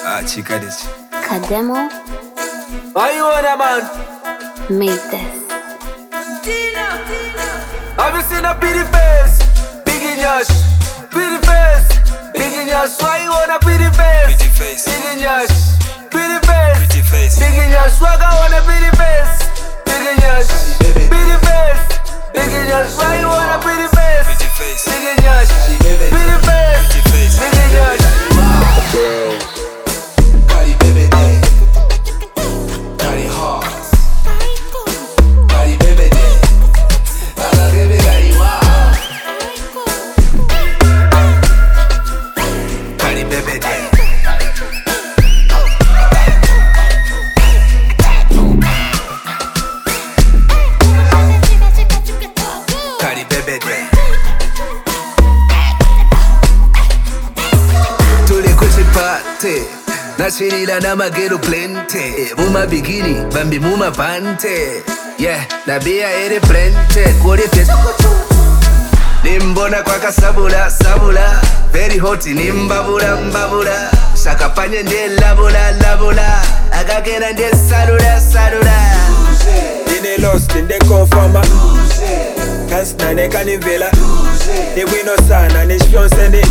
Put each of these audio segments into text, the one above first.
Chica this. Kademo Why you on a man? made this. Have you seen a pretty face? Big in yash. Pretty face. Big in yash. Why you on a pretty face? Pretty face. Big in yash. Pretty face. Pretty face. Big in yash. Swagger on a pretty face. Big in yash. Pretty face. Big in yash. Why you on a pretty face? Pretty face. Big in yash. Pretty face. Pretty face. Big in yash. Body baby day, body hard, body baby day. I love everybody wild. Body baby day. Body baby day. Tule kuchi party. Nashirira n'amagero plenty. Muma bikini, bambi muma pante. Yeah, na bia ere plenty. Kuri fest. Nimbona kwa kasabula, sabula. Very hot, nimbabula, mbabula. Shakapanye nde labula, labula. Agakena nde salula, salula. They lost in the conformer. Kasna ne kanivela. They win no sana, ne shponsende.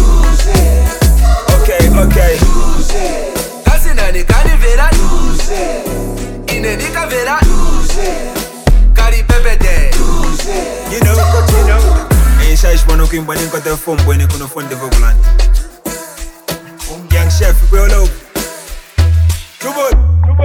Okay. Kasi nani kanivela. Ine nikavela. Kari pepe day. You know. Ain't shy shpano kimba ni kote phone boy ne kuno phone devogulan. Young chef, we all over. Too good.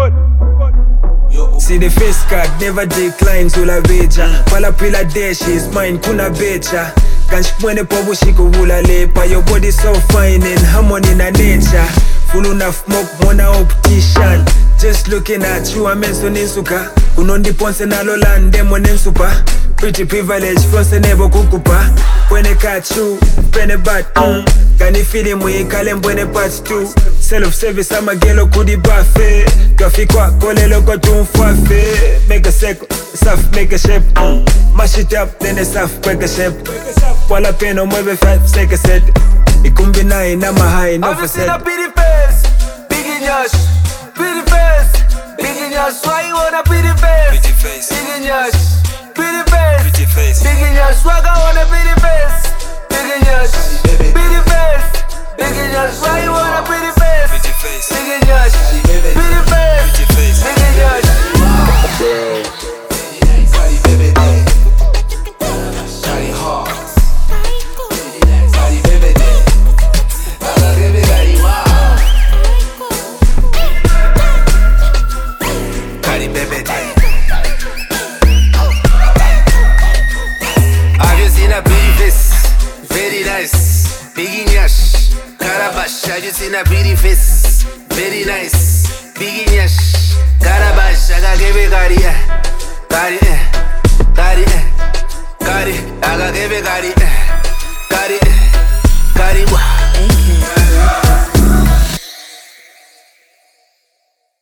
See the face card never declines ula beja. Pala pila dash is mine kuna becha. Kanshpwene pobu shiko wula lepa. Your body so fine in harmony na nature. Full enough smoke mona optician. Just looking at you amenso ninsuka. Unondi ponse na lolande monensupa. Pretty privilege fonse nebo kukupa. Pwene catch you, pwene bat Kani fili mwi kale mbwene part 2. Self-service ama gelo kudi buffet. Kafikwa kole loko tumfafe. Make a circle, saf make a shape Mash it up, then the saf break a shape. Wala peno mueve 5 take a set. Ikumbi nine, I'm a high, no Have for you seen set. a pretty face? Big in yash. Pretty face. Big in yash. Why you on a pretty face? Pretty face. Big in yash. Pretty face. Pretty face. Big in yash. Swagger on a pretty face. Big in yash. Pretty face. Big in yash. Why you on a pretty face? Pretty face. Big in yash. Pretty face. Pretty face. Big in yash. Body baby day, body hard, body baby day. I love everybody wild. Body baby day. Have you seen a pretty face? Very nice. Big in yash, Carabash. Have you seen a pretty face? Very nice. Big in yash, Carabash. I gotta give it Got it, got it. I gotta give it, got it, got it.